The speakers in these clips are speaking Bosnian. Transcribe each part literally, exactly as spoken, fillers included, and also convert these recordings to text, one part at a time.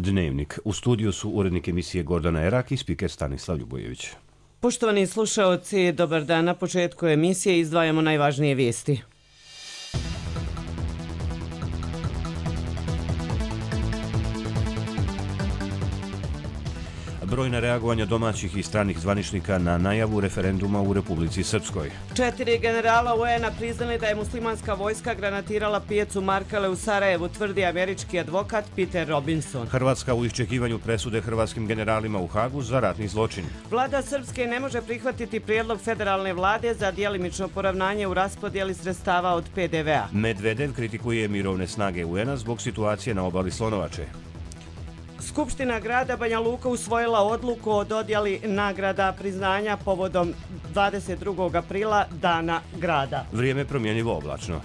Dnevnik. U studiju su urednik emisije Gordana Erak i spiker Stanislav Ljubojević. Poštovani slušaoci, dobar dan. Na početku emisije izdvajamo najvažnije vijesti. Brojna reagovanja domaćih i stranih zvaničnika na najavu referenduma u Republici Srpskoj. Četiri generala U N-a priznali da je muslimanska vojska granatirala pijacu Markale u Sarajevu, tvrdi američki advokat Peter Robinson. Hrvatska u iščekivanju presude hrvatskim generalima u Hagu za ratni zločin. Vlada Srpske ne može prihvatiti prijedlog federalne vlade za djelimično poravnanje u raspodjeli sredstava od P D V-a. Medvedev kritikuje mirovne snage U N-a zbog situacije na obali Slonovače. Skupština grada Banja Luka usvojila odluku o dodjeli nagrada priznanja povodom dvadeset drugog aprila, Dana grada. Vrijeme promjenjivo oblačno.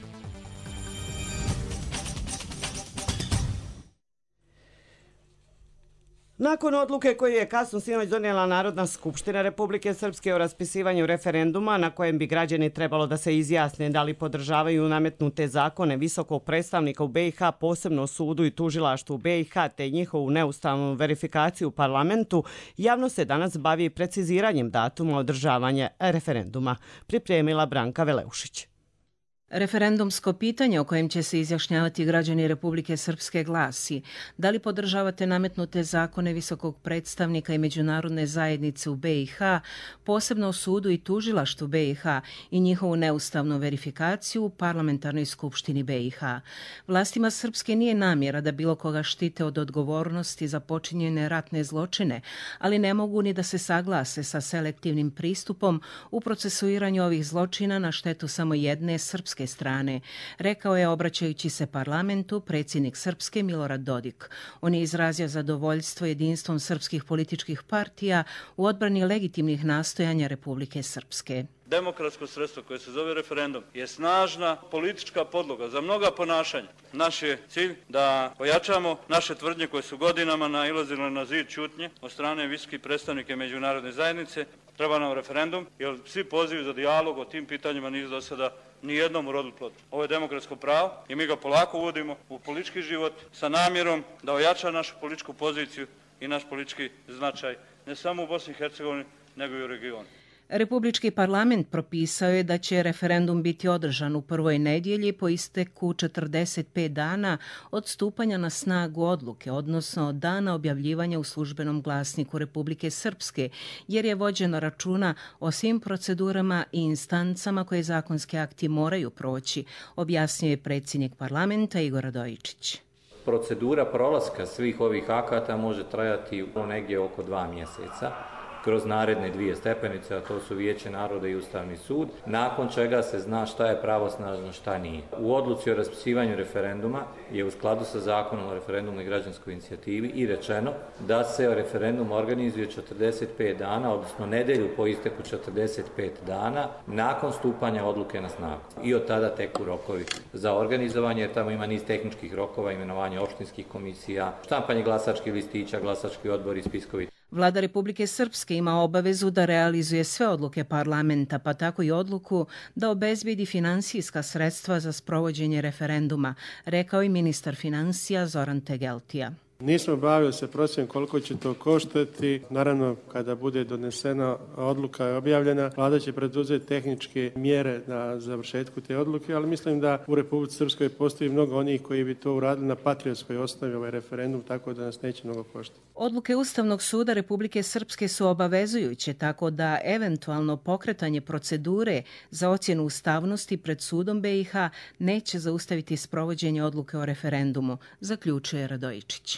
Nakon odluke koju je kasno sinoć donijela Narodna skupština Republike Srpske o raspisivanju referenduma na kojem bi građani trebalo da se izjasne da li podržavaju nametnute zakone visokog predstavnika u B i H, posebno sudu i tužilaštvu B i H te njihovu neustavnu verifikaciju u parlamentu, javno se danas bavi preciziranjem datuma održavanja referenduma, pripremila Branka Veleušić. Referendumsko pitanje o kojem će se izjašnjavati građani Republike Srpske glasi: da li podržavate nametnute zakone visokog predstavnika i međunarodne zajednice u B i H, posebno o sudu i tužilaštvu B i H i njihovu neustavnu verifikaciju u parlamentarnoj skupštini B i H. Vlastima Srpske nije namjera da bilo koga štite od odgovornosti za počinjene ratne zločine, ali ne mogu ni da se saglase sa selektivnim pristupom u procesuiranju ovih zločina na štetu samo jedne srpske strane, rekao je obraćajući se parlamentu predsjednik Srpske Milorad Dodik. On je izrazio zadovoljstvo jedinstvom srpskih političkih partija u odbrani legitimnih nastojanja Republike Srpske. Demokratsko sredstvo koje se zove referendum je snažna politička podloga za mnoga ponašanja. Naš je cilj da pojačamo naše tvrdnje koje su godinama nailazile na zid ćutnje od strane visokih predstavnika međunarodne zajednice. Treba nam referendum, jer svi pozivi za dijalog o tim pitanjima nisu do sada ni jednom urodili plod. Ovo je demokratsko pravo i mi ga polako uvodimo u politički život sa namjerom da ojača našu političku poziciju i naš politički značaj ne samo u Bosni i Hercegovini, nego i u regionu. Republički parlament propisao je da će referendum biti održan u prvoj nedjelji po isteku četrdeset pet dana od stupanja na snagu odluke, odnosno od dana objavljivanja u službenom glasniku Republike Srpske, jer je vođeno računa o svim procedurama i instancama koje zakonski akti moraju proći, objasnio je predsjednik parlamenta Igor Radojičić. Procedura prolaska svih ovih akata može trajati negdje oko dva mjeseca. Kroz naredne dvije stepenice, a to su Vijeće naroda i Ustavni sud, nakon čega se zna šta je pravosnažno, šta nije. U odluci o raspisivanju referenduma je u skladu sa Zakonom o referendumu i građanskoj inicijativi i rečeno da se referendum organizuje četrdeset pet dana, odnosno nedelju po isteku četrdeset pet dana, nakon stupanja odluke na snagu. I od tada teku rokovi za organizovanje, jer tamo ima niz tehničkih rokova, imenovanje opštinskih komisija, štampanje glasačkih listića, glasački odbori, spiskovi. Vlada Republike Srpske ima obavezu da realizuje sve odluke parlamenta, pa tako i odluku da obezbedi finansijska sredstva za sprovođenje referenduma, rekao i ministar financija Zoran Tegeltija. Nismo bavili se procjenom koliko će to koštati. Naravno, kada bude donesena odluka i objavljena, vlada će preduzeti tehničke mjere na završetku te odluke, ali mislim da u Republici Srpskoj postoji mnogo onih koji bi to uradili na patriotskoj osnovi, ovaj referendum, tako da nas neće mnogo koštati. Odluke Ustavnog suda Republike Srpske su obavezujuće, tako da eventualno pokretanje procedure za ocjenu ustavnosti pred sudom B i H neće zaustaviti sprovođenje odluke o referendumu, zaključuje Radojičić.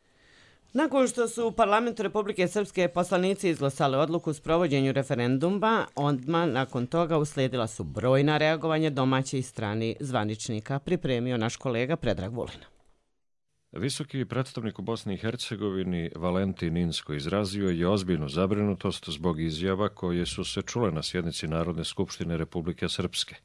Nakon što su u parlamentu Republike Srpske poslanici izglasali odluku o sprovođenju referenduma, odmah nakon toga uslijedila su brojna reagovanja domaćih i strani zvaničnika, pripremio naš kolega Predrag Vulin. Visoki predstavnik u Bosni i Hercegovini Valentin Inzko izrazio je ozbiljnu zabrinutost zbog izjava koje su se čule na sjednici Narodne skupštine Republike Srpske.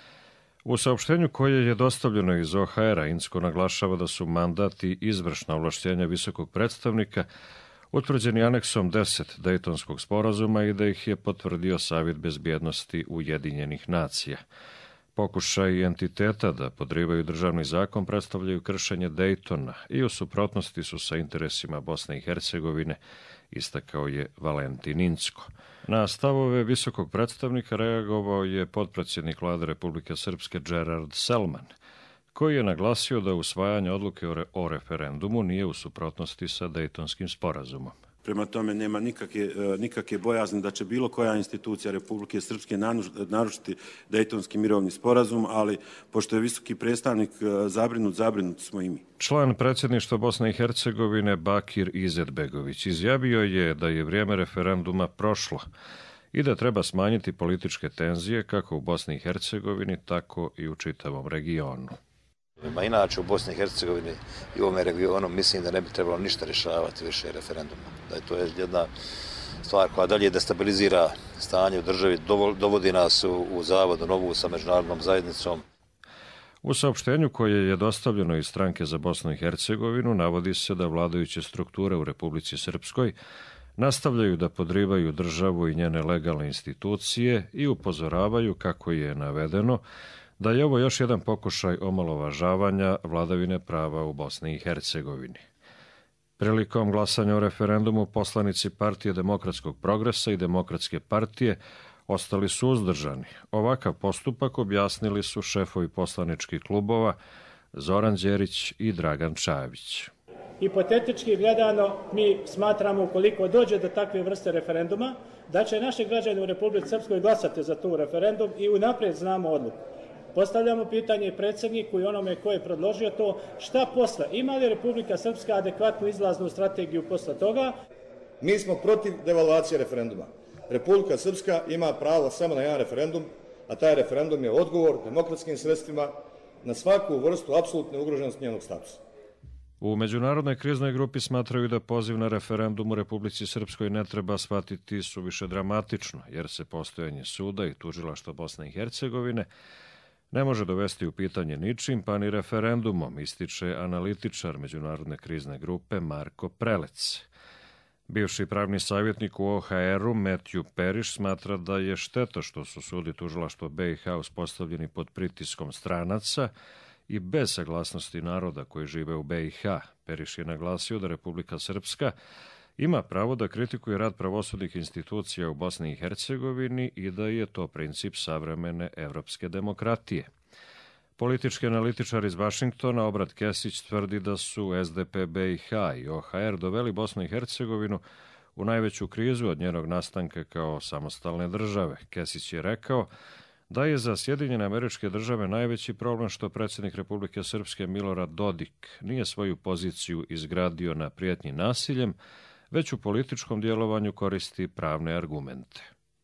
U saopštenju koje je dostavljeno iz O H R-a, Inzko naglašava da su mandat i izvršna ovlaštenja visokog predstavnika utvrđeni aneksom deset Dejtonskog sporazuma i da ih je potvrdio Savjet bezbjednosti Ujedinjenih nacija. Pokušaj entiteta da podrivaju državni zakon predstavljaju kršenje Dejtona i u suprotnosti su sa interesima Bosne i Hercegovine, istakao je Valentin Incko. Na stavove visokog predstavnika reagovao je potpredsjednik Vlade Republike Srpske Gerard Selman, koji je naglasio da usvajanje odluke o referendumu nije u suprotnosti sa Dejtonskim sporazumom. Prema tome nema nikakve, nikakve bojazni da će bilo koja institucija Republike Srpske narušiti Dejtonski mirovni sporazum, ali pošto je visoki predstavnik zabrinut, zabrinut smo i mi. Član predsjedništva Bosne i Hercegovine Bakir Izetbegović izjavio je da je vrijeme referenduma prošlo i da treba smanjiti političke tenzije kako u Bosni i Hercegovini, tako i u čitavom regionu. Ma inače u Bosni i Hercegovini i u ovome regionu mislim da ne bi trebalo ništa rješavati više referenduma. Da je to jedna stvar koja dalje destabilizira stanje u državi, dovodi nas u, u zavodu novu sa međunarodnom zajednicom. U saopštenju koje je dostavljeno iz Stranke za Bosnu i Hercegovinu navodi se da vladajuće strukture u Republici Srpskoj nastavljaju da podrivaju državu i njene legalne institucije i upozoravaju, kako je navedeno, da je ovo još jedan pokušaj omalovažavanja vladavine prava u Bosni i Hercegovini. Prilikom glasanja o referendumu poslanici Partije demokratskog progresa i Demokratske partije ostali su uzdržani. Ovakav postupak objasnili su šefovi poslaničkih klubova Zoran Đerić i Dragan Čavić. Hipotetički gledano, mi smatramo, ukoliko dođe do takve vrste referenduma, da će naši građani u Republici Srpskoj glasati za tu referendum i unaprijed znamo odluku. Postavljamo pitanje predsjedniku i onome ko je predložio to, šta posle? Ima li Republika Srpska adekvatnu izlaznu strategiju posle toga? Mi smo protiv devalvacije referenduma. Republika Srpska ima pravo samo na jedan referendum, a taj referendum je odgovor demokratskim sredstvima na svaku vrstu apsolutne ugroženosti njenog statusa. U Međunarodnoj kriznoj grupi smatraju da poziv na referendum u Republici Srpskoj ne treba shvatiti suviše dramatično, jer se postojanje suda i tužilaštva Bosne i Hercegovine ne može dovesti u pitanje ničim, pa ni referendumom, ističe analitičar Međunarodne krizne grupe Marko Prelec. Bivši pravni savjetnik u O H R-u Matthew Periš smatra da je šteta što su sud i tužilaštvo B i H uspostavljeni pod pritiskom stranaca i bez saglasnosti naroda koji žive u B i H. Periš je naglasio da Republika Srpska ima pravo da kritikuje rad pravosudnih institucija u Bosni i Hercegovini i da je to princip savremene evropske demokratije. Politički analitičar iz Vašingtona Obrat Kesić tvrdi da su S D P B i H i O H R doveli Bosnu i Hercegovinu u najveću krizu od njenog nastanka kao samostalne države. Kesić je rekao da je za Sjedinjene Američke Države najveći problem što predsjednik Republike Srpske Milorad Dodik nije svoju poziciju izgradio na prijetnji nasiljem, već u političkom djelovanju koristi pravne argumente.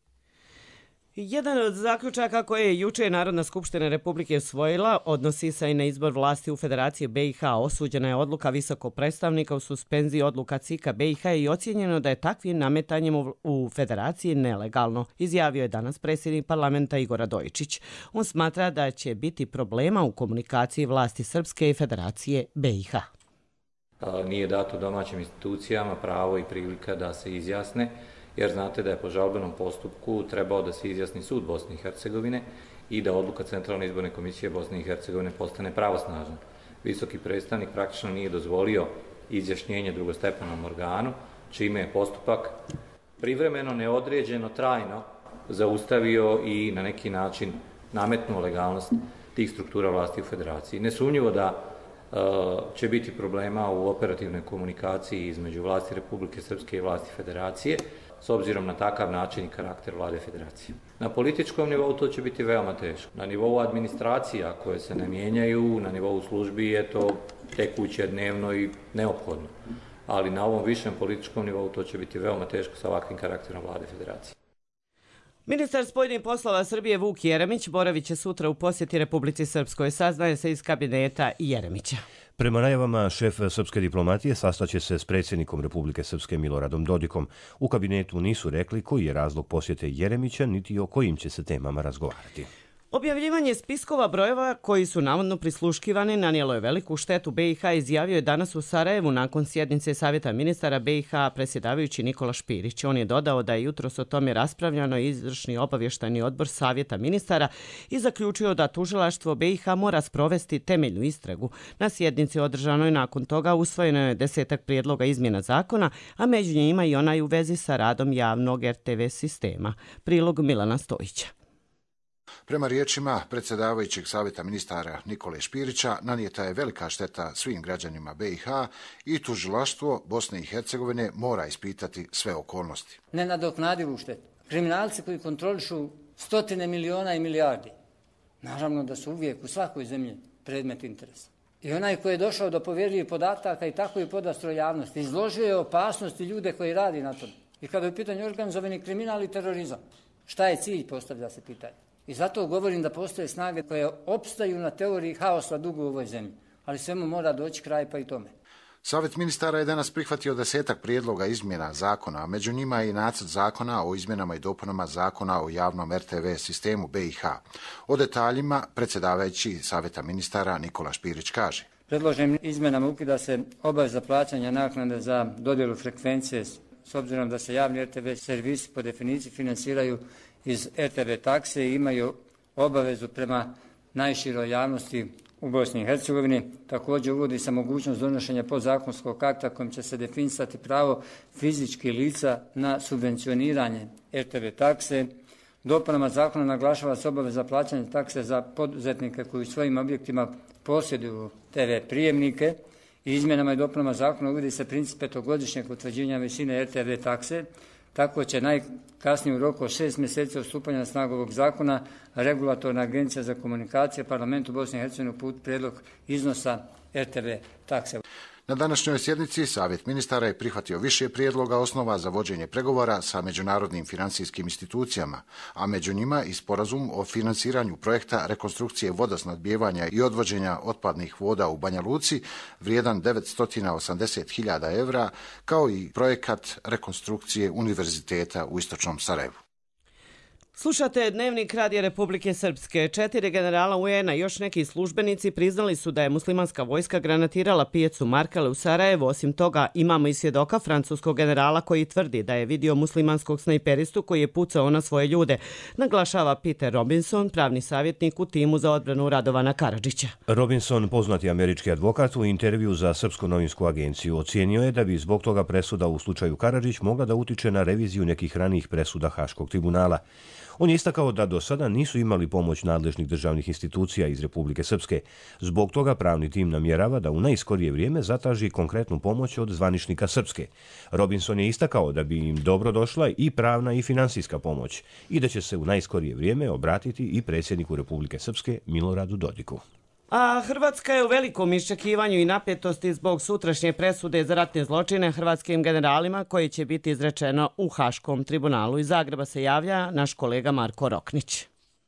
Jedan od zaključaka koje je juče Narodna skupština Republike usvojila odnosi se i na izbor vlasti u Federaciji B i H. Osuđena je odluka visokog predstavnika u suspenziji odluka C I K-a B i H i ocijenjeno da je takvim nametanjem u Federaciji nelegalno, izjavio je danas predsjednik parlamenta Igor Radojičić. On smatra da će biti problema u komunikaciji vlasti Srpske i Federacije B i H. Nije dato domaćim institucijama pravo i prilika da se izjasne, jer znate da je po žalbenom postupku trebao da se izjasni sud Bosne i Hercegovine i da odluka Centralne izborne komisije Bosne i Hercegovine postane pravosnažna. Visoki predstavnik praktično nije dozvolio izjašnjenje drugostepenom organu, čime je postupak privremeno, neodređeno, trajno zaustavio i na neki način nametnuo legalnost tih struktura vlasti u Federaciji. Nesumnjivo da će biti problema u operativnoj komunikaciji između vlasti Republike Srpske i vlasti Federacije, s obzirom na takav način i karakter vlade Federacije. Na političkom nivou to će biti veoma teško. Na nivou administracija koje se ne mijenjaju, na nivou službi je to tekuće, dnevno i neophodno. Ali na ovom višem političkom nivou to će biti veoma teško sa ovakvim karakterom vlade Federacije. Ministar spoljnih poslova Srbije Vuk Jeremić boravit će sutra u posjeti Republici Srpskoj, saznaje se iz kabineta Jeremića. Prema najavama, šef srpske diplomatije sastaće se s predsjednikom Republike Srpske Miloradom Dodikom. U kabinetu nisu rekli koji je razlog posjete Jeremića, niti o kojim će se temama razgovarati. Objavljivanje spiskova brojeva koji su navodno prisluškivani nanijelo je veliku štetu be i ha, izjavio je danas u Sarajevu nakon sjednice Savjeta ministara be i ha predsjedavajući Nikola Špirić. On je dodao da je jutros o tome raspravljano izvršni obavještajni odbor Savjeta ministara i zaključio da tužilaštvo be i ha mora sprovesti temeljnu istragu. Na sjednici održanoj nakon toga usvojeno je desetak prijedloga izmjena zakona, a među njima i onaj u vezi sa radom javnog er te ve sistema. Prilog Milana Stojića. Prema riječima predsjedavajućeg savjeta ministara Nikole Špirića, nanijeta je velika šteta svim građanima be i ha i tužilaštvo Bosne i Hercegovine mora ispitati sve okolnosti. Nenadoknadivu štetu. Kriminalci koji kontrolišu stotine miliona i milijardi, naravno da su uvijek u svakoj zemlji predmet interesa. I onaj koji je došao do povjerljivih podataka i tako i podastro javnosti, izložio je opasnosti ljude koji radi na tom. I kada je u pitanju organizovani kriminal i terorizam, šta je cilj, postavlja se pitanje. I zato govorim da postoje snage koje opstaju na teoriji haosa dugo u ovoj zemlji, ali svemu mora doći kraj pa i tome. Savjet ministara je danas prihvatio desetak prijedloga izmjena zakona, a među njima je i nacrt zakona o izmjenama i dopunama zakona o javnom er te ve sistemu be i ha. O detaljima predsjedavajući Savjeta ministara Nikola Špirić kaže. Predloženim izmjenama ukida se obaveza plaćanja naknade za dodjelu frekvencije s obzirom da se javni er te ve servisi po definiciji financiraju iz er te ve takse i imaju obavezu prema najširoj javnosti u Bosni i Hercegovini. Također uvodi se mogućnost donošenja podzakonskog akta kojim će se definisati pravo fizičkih lica na subvencioniranje er te ve takse. Dopunama zakona naglašava se obaveza plaćanja takse za poduzetnike koji u svojim objektima posjeduju te ve prijemnike. I izmjenama i dopunama zakona uvodi se princip petogodišnjeg utvrđivanja visine er te ve takse. Tako će najkasnije u roku od šest mjeseci od stupanja na snagu ovog zakona Regulatorna agencija za komunikacije Parlamentu Bosne i Hercegovine uputiti prijedlog iznosa er te ve takse. Na današnjoj sjednici Savjet ministara je prihvatio više prijedloga osnova za vođenje pregovora sa međunarodnim financijskim institucijama, a među njima i sporazum o financiranju projekta rekonstrukcije vodosnadbijevanja i odvođenja otpadnih voda u Banja Luci vrijedan devetsto osamdeset hiljada evra, kao i projekat rekonstrukcije univerziteta u istočnom Sarajevu. Slušate Dnevnik Radija Republike Srpske. Četiri generala u en a i još neki službenici priznali su da je muslimanska vojska granatirala pijacu Markale u Sarajevu. Osim toga, imamo i svjedoka francuskog generala koji tvrdi da je vidio muslimanskog snajperistu koji je pucao na svoje ljude, naglašava Peter Robinson, pravni savjetnik u timu za odbranu Radovana Karadžića. Robinson, poznati američki advokat, u intervju za Srpsku novinsku agenciju ocijenio je da bi zbog toga presuda u slučaju Karadžić mogla da utiče na reviziju nekih ranijih presuda Haškog tribunala. On je istakao da do sada nisu imali pomoć nadležnih državnih institucija iz Republike Srpske. Zbog toga pravni tim namjerava da u najskorije vrijeme zatraži konkretnu pomoć od zvaničnika Srpske. Robinson je istakao da bi im dobro došla i pravna i finansijska pomoć i da će se u najskorije vrijeme obratiti i predsjedniku Republike Srpske Miloradu Dodiku. A Hrvatska je u velikom iščekivanju i napetosti zbog sutrašnje presude za ratne zločine hrvatskim generalima koji će biti izrečeno u Haškom tribunalu. Iz Zagreba se javlja naš kolega Marko Roknić.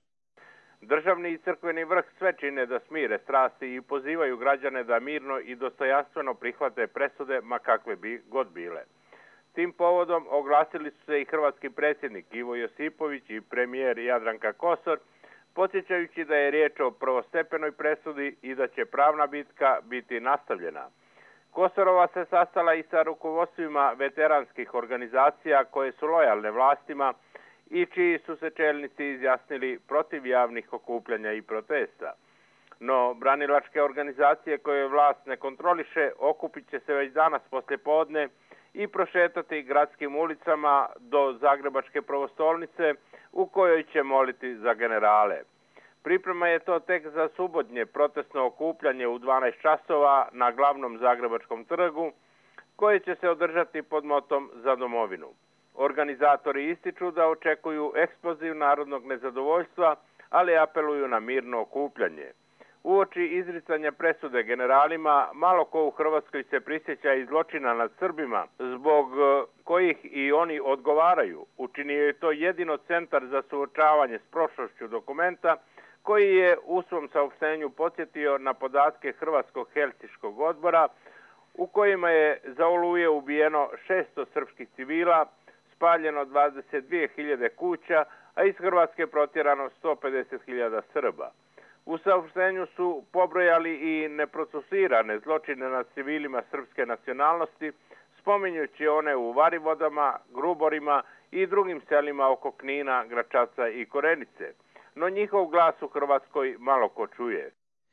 Državni i crkveni vrh sve čine da smire strasti i pozivaju građane da mirno i dostojanstveno prihvate presude, ma kakve bi god bile. Tim povodom oglasili su se i hrvatski predsjednik Ivo Josipović i premijer Jadranka Kosor, podsjećajući da je riječ o prvostepenoj presudi i da će pravna bitka biti nastavljena. Kosorova se sastala i sa rukovodstvima veteranskih organizacija koje su lojalne vlastima i čiji su se čelnici izjasnili protiv javnih okupljanja i protesta. No, branilačke organizacije koje vlast ne kontroliše okupit će se već danas poslijepodne i prošetati gradskim ulicama do Zagrebačke prvostolnice u kojoj će moliti za generale. Priprema je to tek za subotnje protestno okupljanje u dvanaest časova na glavnom Zagrebačkom trgu, koje će se održati pod motom Za domovinu. Organizatori ističu da očekuju eksploziv narodnog nezadovoljstva, ali apeluju na mirno okupljanje. Uoči izricanja presude generalima, malo ko u Hrvatskoj se prisjeća i zločina nad Srbima, zbog kojih i oni odgovaraju. Učinio je to jedino Centar za suočavanje s prošlošću dokumenta, koji je u svom saopštenju podsjetio na podatke Hrvatskog helsinškog odbora, u kojima je za Oluje ubijeno šesto srpskih civila, spaljeno dvadeset dvije hiljade kuća, a iz Hrvatske protjerano sto pedeset hiljada Srba. U saopštenju su pobrojali i neprocesirane zločine nad civilima srpske nacionalnosti, spominjući one u Varivodama, Gruborima i drugim selima oko Knina, Gračaca i Korenice. No njihov glas u Hrvatskoj malo ko čuje.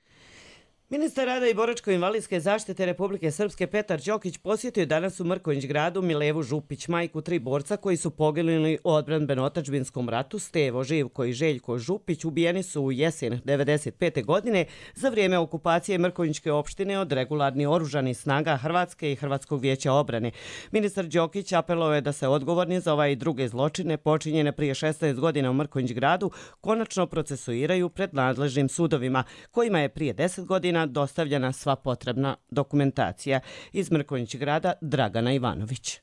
Ministar rada i boračko-invalidske zaštite Republike Srpske Petar Đokić posjetio danas u Mrkonjić gradu Milevu Župić, majku tri borca koji su poginuli u odbrambeno-otadžbinskom ratu. Stevo, Živko i Željko Župić ubijeni su u jesen devedeset pete godine za vrijeme okupacije Mrkonjićke opštine od regularnih oružanih snaga Hrvatske i Hrvatskog vijeća obrane. Ministar Đokić apelovao je da se odgovorni za ovaj i druge zločine počinjene prije šesnaest godina u Mrkonjić gradu konačno procesuiraju pred nadležnim sudovima, kojima je prije deset godina dostavljena sva potrebna dokumentacija. Iz Mrkonjić grada Dragana Ivanović.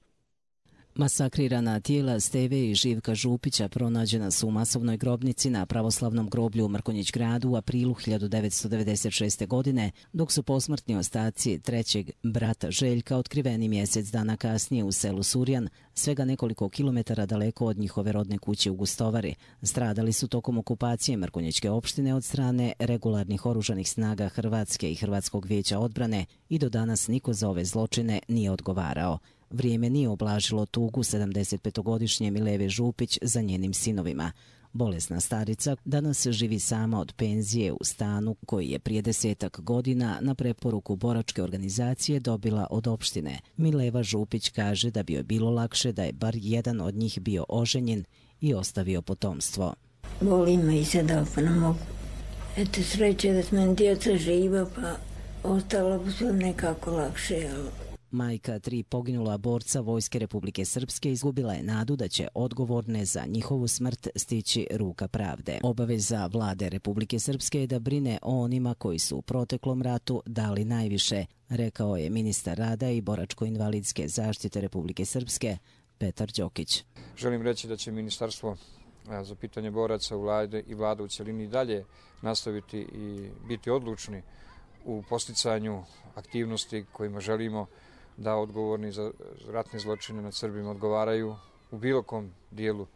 Masakrirana tijela Steve i Živka Župića pronađena su u masovnoj grobnici na pravoslavnom groblju u Mrkonjić gradu u aprilu hiljadu devetsto devedeset šeste. godine, dok su posmrtni ostaci trećeg brata Željka otkriveni mjesec dana kasnije u selu Surjan, svega nekoliko kilometara daleko od njihove rodne kuće u Gustovari. Stradali su tokom okupacije Mrkonjićke opštine od strane regularnih oružanih snaga Hrvatske i Hrvatskog vijeća odbrane i do danas niko za ove zločine nije odgovarao. Vrijeme nije oblažilo tugu sedamdesetpetogodišnje Mileve Župić za njenim sinovima. Bolesna starica danas živi sama od penzije u stanu koji je prije desetak godina na preporuku boračke organizacije dobila od opštine. Mileva Župić kaže da bi joj bilo lakše da je bar jedan od njih bio oženjen i ostavio potomstvo. Volim me i sada pa ne mogu. Eto sreće da smo djeca živa pa ostalo bi sve nekako lakše, ali... Majka tri poginula borca Vojske Republike Srpske izgubila je nadu da će odgovorne za njihovu smrt stići ruka pravde. Obaveza vlade Republike Srpske je da brine o onima koji su u proteklom ratu dali najviše, rekao je ministar rada i boračko-invalidske zaštite Republike Srpske Petar Đokić. Želim reći da će ministarstvo za pitanje boraca u vlade i vlada u cjelini dalje nastaviti i biti odlučni u posticanju aktivnosti kojima želimo da odgovorni za ratne zločine nad Srbima odgovaraju u bilo kom dijelu,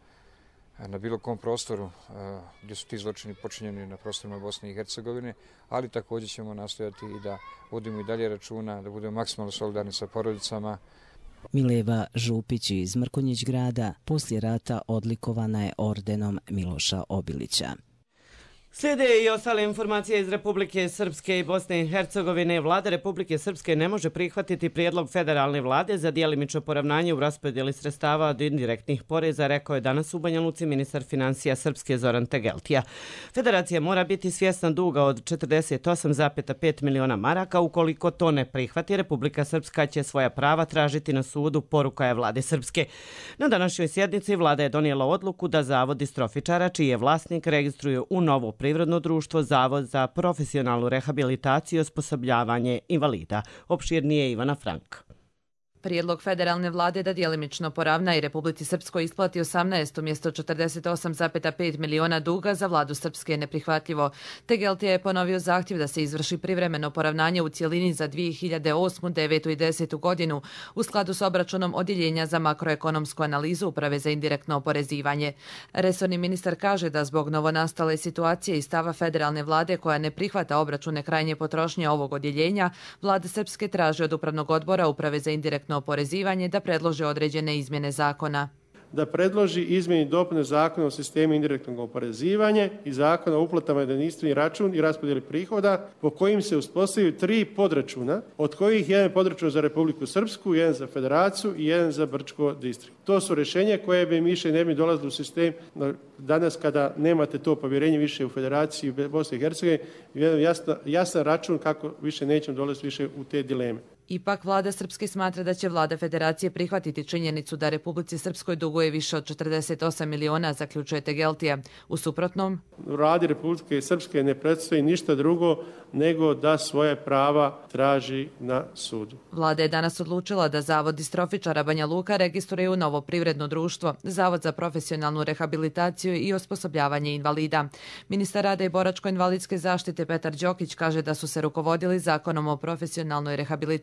na bilo kom prostoru gdje su ti zločini počinjeni na prostorima Bosne i Hercegovine, ali također ćemo nastojati i da vodimo i dalje računa, da budemo maksimalno solidarni sa porodicama. Mileva Župić iz Mrkonjić grada poslije rata odlikovana je ordenom Miloša Obilića. Slijede i ostale informacije iz Republike Srpske i Bosne i Hercegovine. Vlada Republike Srpske ne može prihvatiti prijedlog federalne vlade za djelimično poravnanje u raspodjeli sredstava od indirektnih poreza, rekao je danas u Banja Luci ministar financija Srpske Zoran Tegeltija. Federacija mora biti svjesna duga od četrdeset osam zarez pet miliona maraka. Ukoliko to ne prihvati, Republika Srpska će svoja prava tražiti na sudu, poruka je vlade Srpske. Na današnjoj sjednici vlada je donijela odluku da Zavod distrofičara, čiji je vlasnik, registruje u novo privredno društvo Zavod za profesionalnu rehabilitaciju i osposobljavanje invalida. Opširnije Ivana Frank. Prijedlog federalne vlade da djelimično poravna i Republici Srpskoj isplati osamnaest umjesto četrdeset osam zarez pet miliona duga za vladu Srpske je neprihvatljivo. Tegeltija je ponovio zahtjev da se izvrši privremeno poravnanje u cjelini za dvije hiljade osmu, devetu i desetu godinu u skladu s obračunom odjeljenja za makroekonomsku analizu Uprave za indirektno oporezivanje. Resorni ministar kaže da zbog novonastale situacije i stava federalne vlade koja ne prihvata obračune krajnje potrošnje ovog odjeljenja, vlada Srpske traži od Upravnog odbora Uprave za indirektno oporezivanje da predlože određene izmjene zakona. Da predloži izmjeni dopune zakona o sistemu indirektnog oporezivanja i zakona o uplatama na jedinstveni račun i raspodjeli prihoda po kojim se uspostavljaju tri podračuna, od kojih jedan podračun za Republiku Srpsku, jedan za Federaciju i jedan za Brčko distrikt. To su rješenja koje bi više ne bi dolazili u sistem danas kada nemate to povjerenje više u Federaciji Bosne i Hercegovine, jedan jasan račun kako više nećemo dolaziti više u te dileme. Ipak vlada Srpske smatra da će vlada Federacije prihvatiti činjenicu da Republici Srpskoj duguje više od četrdeset osam miliona, zaključuje Tegeltija. U suprotnom, Vladi Republike Srpske ne predstoji ništa drugo nego da svoje prava traži na sudu. Vlada je danas odlučila da Zavod distrofičara Banja Luka registruje u novo privredno društvo, Zavod za profesionalnu rehabilitaciju i osposobljavanje invalida. Ministar rada i boračko-invalidske zaštite Petar Đokić kaže da su se rukovodili zakonom o profesionalnoj rehabilitaciji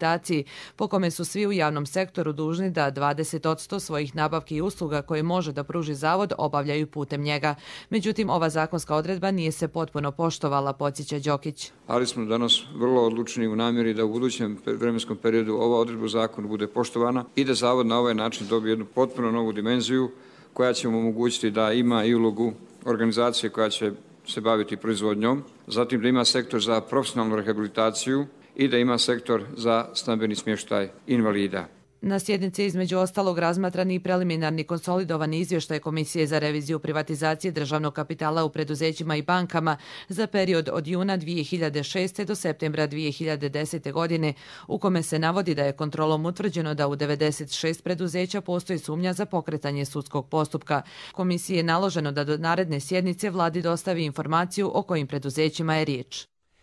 privatizaciji, po kome su svi u javnom sektoru dužni da dvadeset posto svojih nabavki i usluga koje može da pruži zavod obavljaju putem njega. Međutim, ova zakonska odredba nije se potpuno poštovala, podsjeća Đokić. Ali smo danas vrlo odlučni u namjeri da u budućem vremenskom periodu ova odredba u zakonu bude poštovana i da zavod na ovaj način dobije jednu potpuno novu dimenziju koja će mu omogućiti da ima i ulogu organizacije koja će se baviti proizvodnjom, zatim da ima sektor za profesionalnu rehabilitaciju i da ima sektor za stambeni smještaj invalida. Na sjednici između ostalog razmatran i preliminarni konsolidovani izvještaj Komisije za reviziju privatizacije državnog kapitala u preduzećima i bankama za period od juna dvije hiljade šeste. do septembra dvije hiljade desete. godine, u kome se navodi da je kontrolom utvrđeno da u devedeset šest preduzeća postoji sumnja za pokretanje sudskog postupka. Komisiji je naloženo da do naredne sjednice vladi dostavi informaciju o kojim preduzećima je riječ.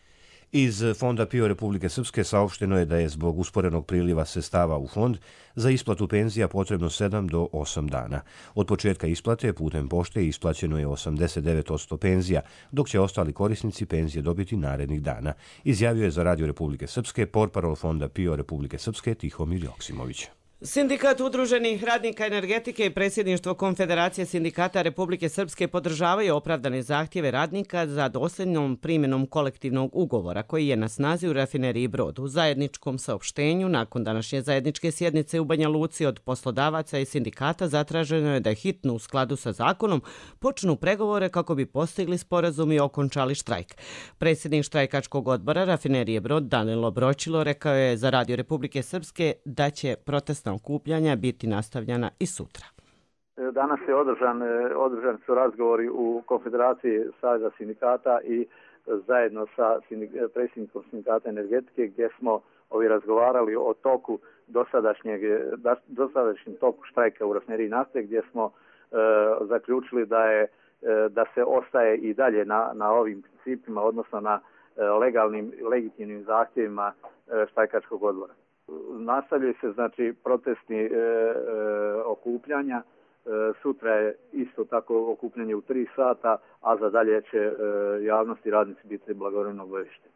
Iz Fonda PIO Republike Srpske saopšteno je da je zbog usporenog priliva sredstava u fond za isplatu penzija potrebno sedam do osam dana. Od početka isplate putem pošte isplaćeno je osamdeset devet posto penzija, dok će ostali korisnici penzije dobiti narednih dana, izjavio je za Radio Republike Srpske portparol Fonda PIO Republike Srpske Tihomir Joksimović. Sindikat udruženih radnika energetike i predsjedništvo Konfederacije sindikata Republike Srpske podržavaju opravdane zahtjeve radnika za dosljednom primjenom kolektivnog ugovora koji je na snazi u rafineriji Brod. U zajedničkom saopštenju nakon današnje zajedničke sjednice u Banja Luci od poslodavaca i sindikata zatraženo je da hitno u skladu sa zakonom počnu pregovore kako bi postigli sporazum i okončali štrajk. Predsjednik štrajkačkog odbora rafinerije Brod Danilo Broćilo rekao je za Radio Republike Srpske da će protest okupljanja biti nastavljena i sutra. Danas je održan, održan su razgovori u Konfederaciji Saveza sindikata i zajedno sa sindik, predsjednikom sindikata energetike gdje smo ovi razgovarali o toku dosadašnjeg, dosadašnjem toku štrajka u rafineriji nafte gdje smo e, zaključili da je da se ostaje i dalje na, na ovim principima, odnosno na legalnim, legitimnim zahtjevima štrajkačkog odbora. Nastavljaju se znači protestni e, e, okupljanja. E, sutra je isto tako okupljanje u tri sata, a za dalje će e, javnost i radnici biti blagovremeno obaviješteni.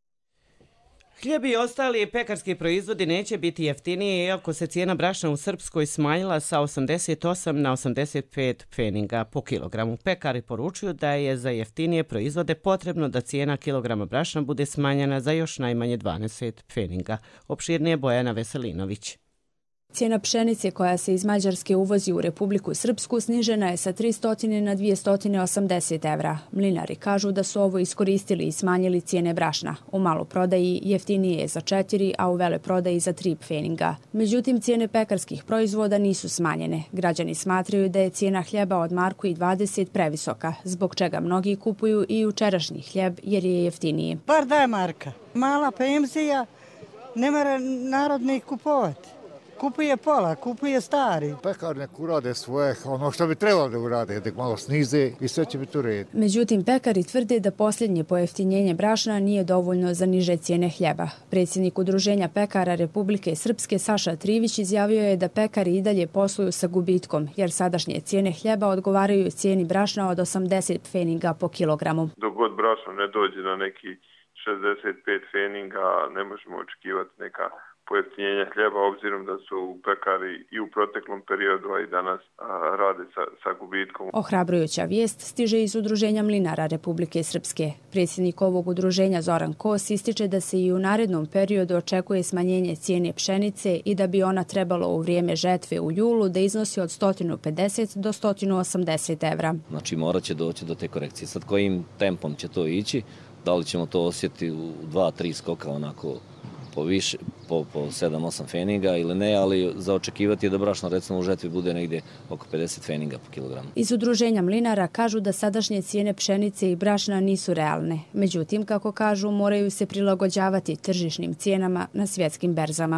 Hljeb i ostali pekarski proizvodi neće biti jeftiniji iako se cijena brašna u Srpskoj smanjila sa osamdeset osam na osamdeset pet pfeninga po kilogramu. Pekari poručuju da je za jeftinije proizvode potrebno da cijena kilograma brašna bude smanjena za još najmanje dvadeset pfeninga. Opširnije Bojana Veselinović. Cijena pšenice koja se iz Mađarske uvozi u Republiku Srpsku snižena je sa tristo na dvjesto osamdeset evra. Mlinari kažu da su ovo iskoristili i smanjili cijene brašna. U maloprodaji jeftinije je za četiri, a u veleprodaji za tri pfeninga. Međutim, cijene pekarskih proizvoda nisu smanjene. Građani smatraju da je cijena hljeba od marku i dvadeset previsoka, zbog čega mnogi kupuju i jučerašnji hljeb jer je jeftiniji. Bar da je marka. Mala penzija, ne mora narod ne kupovati. Kupuje pola, kupuje stari. Pekar nek urade svoje, ono što bi trebalo da urade, da malo snize i sve će biti u redu. Međutim, pekari tvrde da posljednje pojeftinjenje brašna nije dovoljno za niže cijene hljeba. Predsjednik Udruženja pekara Republike Srpske Saša Trivić izjavio je da pekari i dalje posluju sa gubitkom, jer sadašnje cijene hljeba odgovaraju cijeni brašna od osamdeset pfeninga po kilogramu. Dok god brašno ne dođe na neki šezdeset pet pfeninga, ne možemo očekivati neka pojeftinjenja hljeba, obzirom da su pekari i u proteklom periodu, a i danas a, rade sa, sa gubitkom. Ohrabrujuća vijest stiže iz Udruženja mlinara Republike Srpske. Predsjednik ovog udruženja Zoran Kos ističe da se i u narednom periodu očekuje smanjenje cijene pšenice i da bi ona trebalo u vrijeme žetve u julu da iznosi od sto pedeset do sto osamdeset evra. Znači morat će doći do te korekcije. Sad kojim tempom će to ići? Da li ćemo to osjetiti u dva, tri skoka onako po više, po, po sedam osam feninga ili ne, ali za očekivati je da brašno recimo u žetvi bude negdje oko pedeset feninga po kilogramu. Iz Udruženja mlinara kažu da sadašnje cijene pšenice i brašna nisu realne. Međutim, kako kažu, moraju se prilagođavati tržišnim cijenama na svjetskim berzama.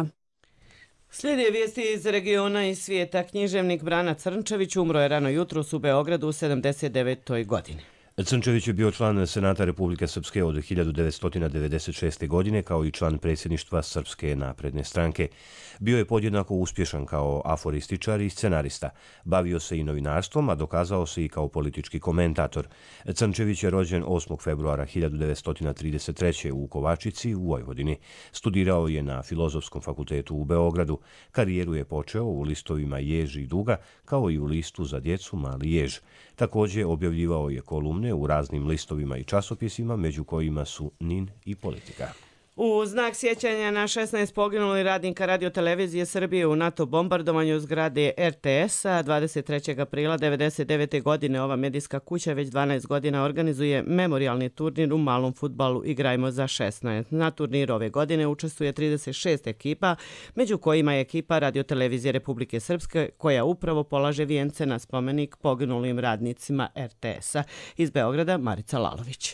Slijede vijesti iz regiona i svijeta. Književnik Brana Crnčević umro je rano jutros u Beogradu u sedamdeset devetoj godini. Crnčević je bio član Senata Republike Srpske od hiljadu devetsto devedeset šeste. godine kao i član predsjedništva Srpske napredne stranke. Bio je podjednako uspješan kao aforističar i scenarista. Bavio se i novinarstvom, a dokazao se i kao politički komentator. Crnčević je rođen osmog februara hiljadu devetsto trideset treće. u Kovačici u Vojvodini. Studirao je na Filozofskom fakultetu u Beogradu. Karijeru je počeo u listovima Jež i Duga, kao i u listu za djecu Mali Jež. Također objavljivao je kolumne u raznim listovima i časopisima, među kojima su Nin i Politika. U znak sjećanja na šesnaest poginulih radnika radiotelevizije Srbije u NATO bombardovanju zgrade R T S-a dvadeset trećeg aprila devedeset devete. godine ova medijska kuća već dvanaest godina organizuje memorijalni turnir u malom fudbalu Igrajmo za šesnaest. Na turniru ove godine učestvuje trideset šest ekipa, među kojima je ekipa radiotelevizije Republike Srpske koja upravo polaže vijence na spomenik poginulim radnicima R T S-a. Iz Beograda Marica Lalović.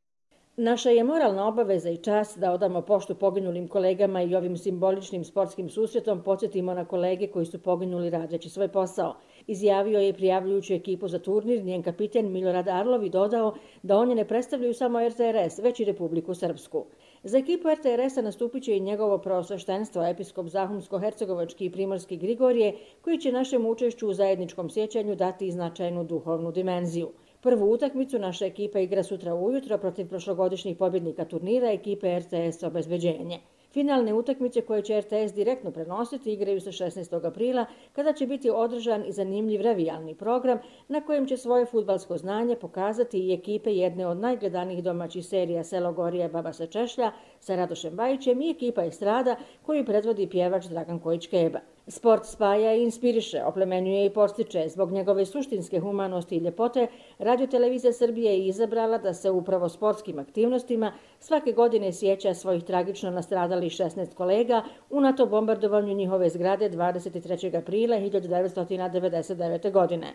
Naša je moralna obaveza i čast da odamo poštu poginulim kolegama i ovim simboličnim sportskim susretom podsjetimo na kolege koji su poginuli radeći svoj posao. Izjavio je prijavljujuću ekipu za turnir njen kapiten Milorad Arlov i dodao da oni ne predstavljaju samo R T R S, već i Republiku Srpsku. Za ekipu R T R S-a nastupit će i njegovo preosveštenstvo, episkop Zahumsko-Hercegovački i Primorski Grigorije, koji će našem učešću u zajedničkom sjećanju dati i značajnu duhovnu dimenziju. Prvu utakmicu naša ekipa igra sutra ujutro protiv prošlogodišnjih pobjednika turnira ekipe R T S Obezbeđenje. Finalne utakmice koje će R T S direktno prenositi igraju se šesnaestog aprila, kada će biti održan i zanimljiv revijalni program na kojem će svoje fudbalsko znanje pokazati i ekipe jedne od najgledanijih domaćih serija Selo Gorija Baba se češlja sa Radošem Bajićem i ekipa Estrada koju predvodi pjevač Dragan Kojić-Keba. Sport spaja i inspiriše, oplemenjuje i podstiče. Zbog njegove suštinske humanosti i ljepote, Radiotelevizija Srbije je izabrala da se upravo sportskim aktivnostima svake godine sjeća svojih tragično nastradalih šesnaest kolega u NATO bombardovanju njihove zgrade dvadeset trećeg aprila hiljadu devetsto devedeset devete. godine.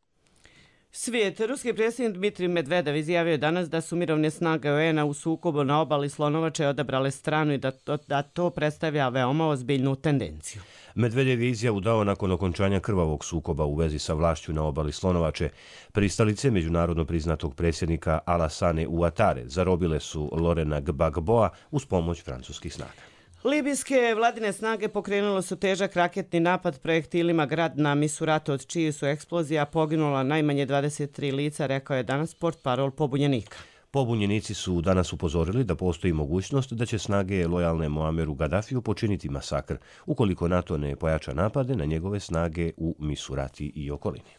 Svijet. Ruski predsjednik Dmitrij Medvedev izjavio je danas da su mirovne snage U N-a u sukobu na obali Slonovače odabrale stranu i da to, da to predstavlja veoma ozbiljnu tendenciju. Medvedev je izjavu dao nakon okončanja krvavog sukoba u vezi sa vlašću na obali Slonovače. Pristalice međunarodno priznatog predsjednika Alassane Ouattare zarobile su Lorena Gbagboa uz pomoć francuskih snaga. Libijske vladine snage pokrenule su težak raketni napad projektilima grad na Misuratu, od čiji su eksplozija poginula najmanje dvadeset tri lica, rekao je danas portparol pobunjenika. Pobunjenici su danas upozorili da postoji mogućnost da će snage lojalne Muameru Gaddafiju počiniti masakr, ukoliko NATO ne pojača napade na njegove snage u Misurati i okolini.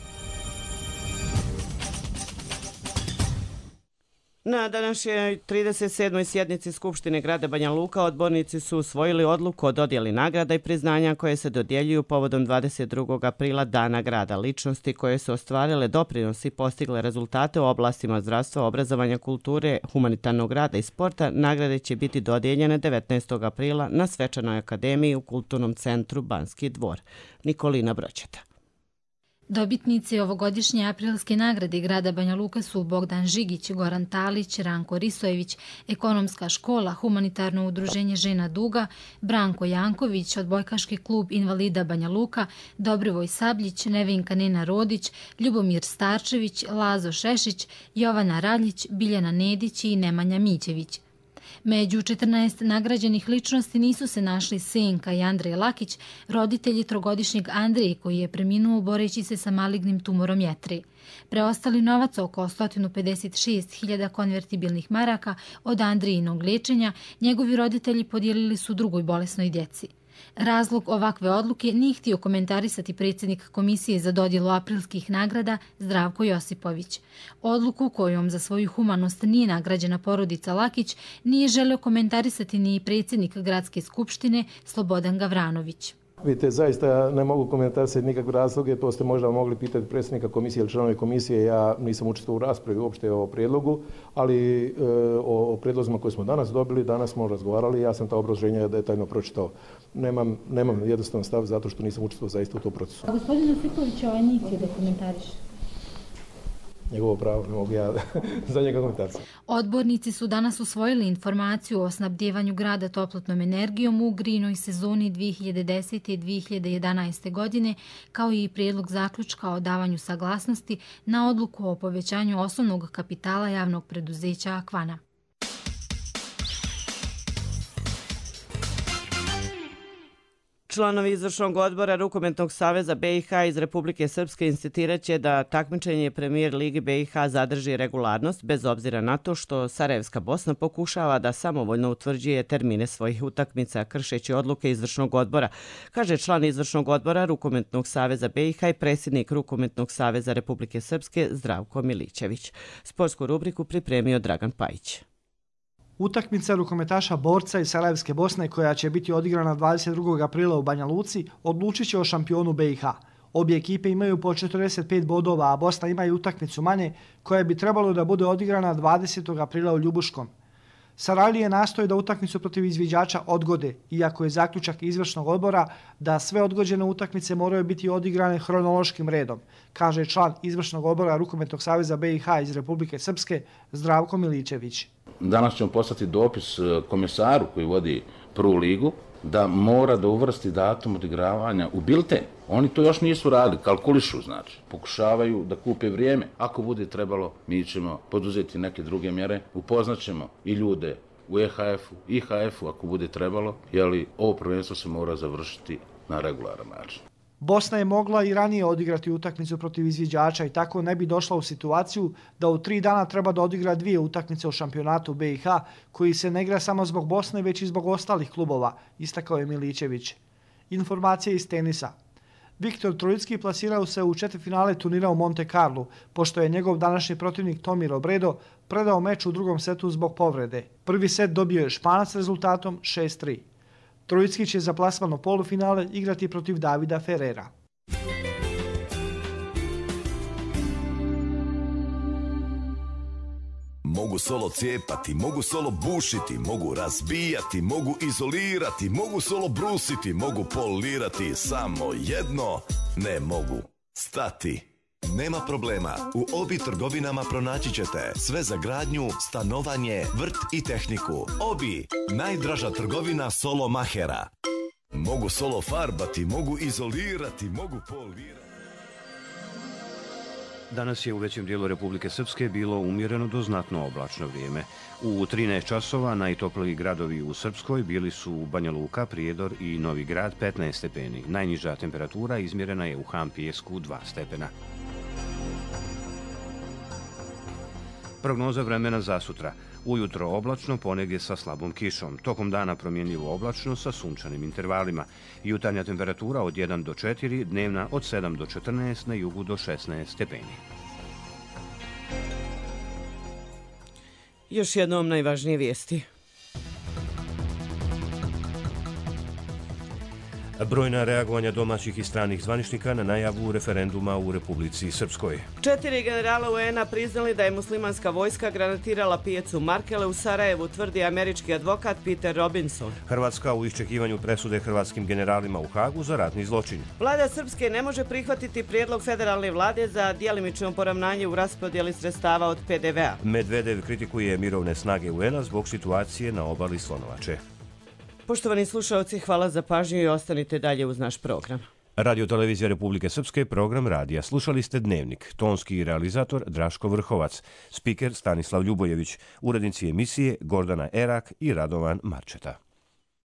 Na današnjoj trideset sedmoj sjednici Skupštine grada Banja Luka odbornici su usvojili odluku o dodjeli nagrada i priznanja koje se dodjeljuju povodom dvadeset drugog aprila Dana grada. Ličnosti koje su ostvarile doprinos i postigle rezultate u oblastima zdravstva, obrazovanja, kulture, humanitarnog rada i sporta nagrade će biti dodijeljene devetnaestog aprila na Svečanoj akademiji u Kulturnom centru Banski dvor. Nikolina Broćeta. Dobitnici ovogodišnje aprilske nagrade grada Banja Luka su Bogdan Žigić, Goran Talić, Ranko Risojević, Ekonomska škola, Humanitarno udruženje žena Duga, Branko Janković, Odbojkaški klub invalida Banja Luka, Dobrivoj Sabljić, Nevenka Nena Rodić, Ljubomir Starčević, Lazo Šešić, Jovana Raljić, Biljana Nedić i Nemanja Mićević. Među četrnaest nagrađenih ličnosti nisu se našli Senka i Andrej Lakić, roditelji trogodišnjeg Andrije koji je preminuo boreći se sa malignim tumorom jetre. Preostali novac, oko sto pedeset šest hiljada konvertibilnih maraka od Andrijinog liječenja, njegovi roditelji podijelili su drugoj bolesnoj djeci. Razlog ovakve odluke nije htio komentarisati predsjednik Komisije za dodjelu aprilskih nagrada Zdravko Josipović. Odluku kojom za svoju humanost nije nagrađena porodica Lakić nije želeo komentarisati ni predsjednik Gradske skupštine Slobodan Gavranović. Vidite, zaista ne mogu komentarisati nikakve razloge, to ste možda mogli pitati predsjednika komisije ili članove komisije, ja nisam učestvovao u raspravi uopšte o prijedlogu, ali e, o, o prijedlozima koje smo danas dobili, danas smo razgovarali i ja sam ta obrazloženja detaljno pročitao. Nemam, nemam jednostavan stav zato što nisam učestvovao zaista u tom procesu. A gospodin Osipović ovaj nije htio da komentariše? njegovo pravo, ne mogu ja za njega komentarca. Odbornici su danas usvojili informaciju o snabdjevanju grada toplotnom energijom u grijnoj sezoni dvije hiljade desete i dvije hiljade jedanaeste. godine, kao i prijedlog zaključka o davanju saglasnosti na odluku o povećanju osnovnog kapitala javnog preduzeća Akvana. Članovi izvršnog odbora Rukometnog saveza B i H iz Republike Srpske insistiraće će da takmičenje Premijer Ligi B i H zadrži regularnost, bez obzira na to što Sarajevska Bosna pokušava da samovoljno utvrđuje termine svojih utakmica, kršeći odluke izvršnog odbora, kaže član izvršnog odbora Rukometnog saveza B i H i predsjednik Rukometnog saveza Republike Srpske Zdravko Milićević. Sportsku rubriku pripremio Dragan Pajić. Utakmica rukometaša Borca iz Sarajevske Bosne, koja će biti odigrana dvadeset drugog aprila u Banja Luci, odlučit će o šampionu B i H. Obje ekipe imaju po četrdeset pet bodova, a Bosna ima i utakmicu manje, koja bi trebalo da bude odigrana dvadesetog aprila u Ljubuškom. Sarajlije nastoje da utakmicu protiv izviđača odgode, iako je zaključak izvršnog odbora da sve odgođene utakmice moraju biti odigrane hronološkim redom, kaže član izvršnog odbora Rukometnog saveza B i H iz Republike Srpske Zdravko Milićević. Danas ćemo poslati dopis komisaru koji vodi prvu ligu da mora da uvrsti datum odigravanja u bilten. Oni to još nisu radili, kalkulišu, znači. Pokušavaju da kupe vrijeme. Ako bude trebalo, mi ćemo poduzeti neke druge mjere. Upoznaćemo i ljude u E H F-u, I H F-u ako bude trebalo, jer ovo prvenstvo se mora završiti na regularan način. Bosna je mogla i ranije odigrati utakmicu protiv izviđača i tako ne bi došla u situaciju da u tri dana treba da odigra dvije utakmice u šampionatu B i H, koji se ne igra samo zbog Bosne, već i zbog ostalih klubova, istakao je Milićević. Informacije iz tenisa. Viktor Trojicki plasirao se u četvrtfinale turnira u Monte Carlu, pošto je njegov današnji protivnik Tommy Robredo predao meč u drugom setu zbog povrede. Prvi set dobio je Španac rezultatom šest tri. Trojicki će za plasman u polufinale igrati protiv Davida Ferrera. Mogu solo cijepati, mogu solo bušiti, mogu razbijati, mogu izolirati, mogu solo brusiti, mogu polirati, samo jedno ne mogu stati. Nema problema, u Obi trgovinama pronaći ćete sve za gradnju, stanovanje, vrt i tehniku. Obi, najdraža trgovina solo mahera. Mogu solo farbati, mogu izolirati, mogu polirati. Danas je u većem dijelu Republike Srpske bilo umjereno do znatno oblačno vrijeme. U trinaest časova najtopliji gradovi u Srpskoj bili su Banja Luka, Prijedor i Novi Grad petnaest stepeni. Najniža temperatura izmjerena je u Hampijesku dva stepena. Prognoza vremena za sutra. Ujutro oblačno, ponegdje sa slabom kišom. Tokom dana promjenjivo oblačno sa sunčanim intervalima. Jutarnja temperatura od jedan do četiri, dnevna od sedam do četrnaest, na jugu do šesnaest stepeni. Još jednom najvažnije vijesti. Brojna reagovanja domaćih i stranih zvaničnika na najavu referenduma u Republici Srpskoj. Četiri generala U N-a priznali da je muslimanska vojska granatirala pijacu Markele u Sarajevu, tvrdi američki advokat Peter Robinson. Hrvatska u iščekivanju presude hrvatskim generalima u Hagu za ratni zločin. Vlada Srpske ne može prihvatiti prijedlog federalne vlade za djelimično poravnanje u raspodjeli sredstava od P D V-a. Medvedev kritikuje mirovne snage U N-a zbog situacije na obali Slonovače. Poštovani slušalci, hvala za pažnju i ostanite dalje uz naš program. Radio televizija Republike Srpske, program radija. Slušali ste Dnevnik, tonski realizator Draško Vrhovac, spiker Stanislav Ljubojević, urednici emisije Gordana Erak i Radovan Marčeta.